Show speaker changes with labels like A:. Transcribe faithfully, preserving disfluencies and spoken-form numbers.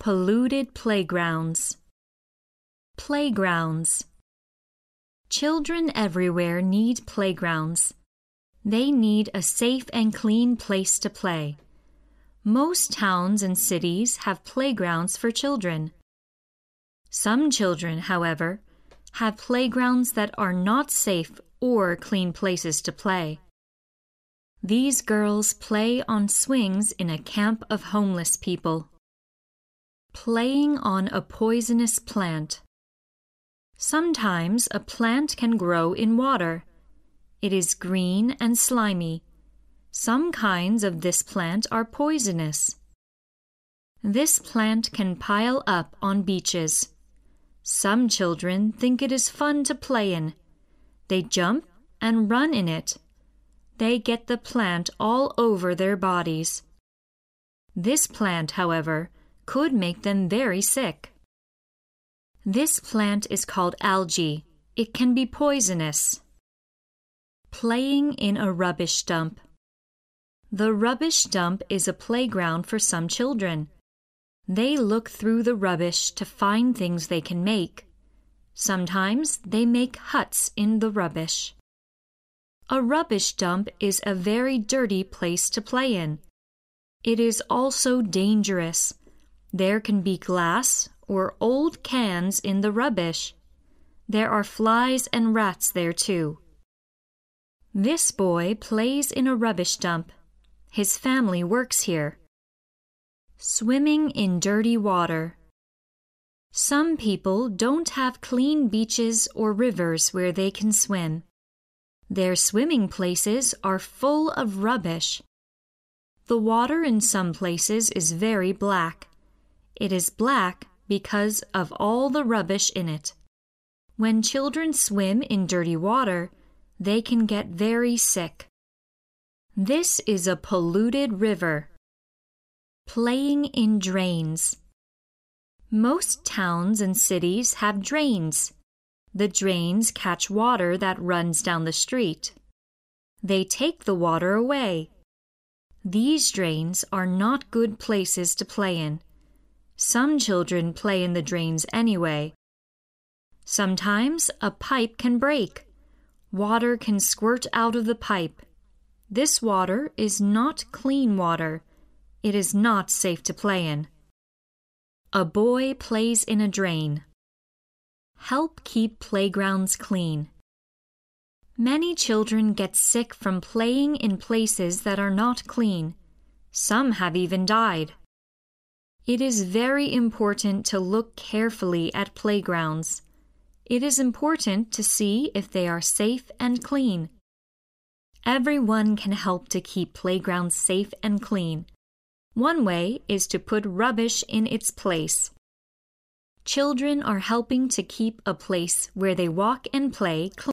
A: Polluted playgrounds. Playgrounds. Children everywhere need playgrounds. They need a safe and clean place to play. Most towns and cities have playgrounds for children. Some children, however, have playgrounds that are not safe or clean places to play. These girls play on swings in a camp of homeless people. Playing on a poisonous plant. Sometimes a plant can grow in water. It is green and slimy. Some kinds of this plant are poisonous. This plant can pile up on beaches. Some children think it is fun to play in. They jump and run in it. They get the plant all over their bodies. This plant, however, could make them very sick. This plant is called algae. It can be poisonous. Playing in a rubbish dump. The rubbish dump is a playground for some children. They look through the rubbish to find things they can make. Sometimes they make huts in the rubbish. A rubbish dump is a very dirty place to play in. It is also dangerous. There can be glass or old cans in the rubbish. There are flies and rats there too. This boy plays in a rubbish dump. His family works here. Swimming in dirty water. Some people don't have clean beaches or rivers where they can swim. Their swimming places are full of rubbish. The water in some places is very black. It is black because of all the rubbish in it. When children swim in dirty water, they can get very sick. This is a polluted river. Playing in drains. Most towns and cities have drains. The drains catch water that runs down the street. They take the water away. These drains are not good places to play in. Some children play in the drains anyway. Sometimes a pipe can break. Water can squirt out of the pipe. This water is not clean water. It is not safe to play in. A boy plays in a drain. Help keep playgrounds clean. Many children get sick from playing in places that are not clean. Some have even died. It is very important to look carefully at playgrounds. It is important to see if they are safe and clean. Everyone can help to keep playgrounds safe and clean. One way is to put rubbish in its place. Children are helping to keep a place where they walk and play clean.